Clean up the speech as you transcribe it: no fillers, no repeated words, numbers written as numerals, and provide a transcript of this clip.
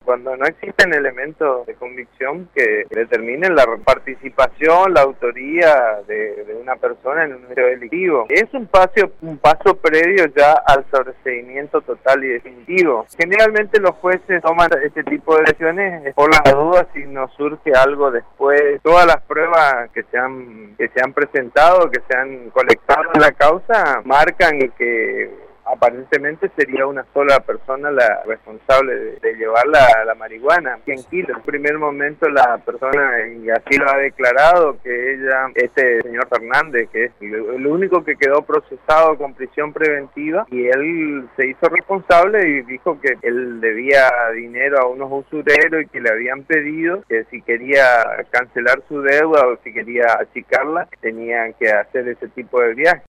Cuando no existen elementos de convicción que determinen la participación, la autoría de una persona en un hecho delictivo. Es un paso previo ya al sobreseimiento total y definitivo. Generalmente los jueces toman este tipo de decisiones por las dudas si no surge algo después. Todas las pruebas que se han presentado, que se han colectado en la causa, marcan que aparentemente sería una sola persona la responsable de llevar la marihuana, 100 kilos. En primer momento la persona, y así lo ha declarado, que este señor Fernández, que es el único que quedó procesado con prisión preventiva, y él se hizo responsable y dijo que él debía dinero a unos usureros y que le habían pedido que si quería cancelar su deuda o si quería achicarla, tenían que hacer ese tipo de viaje.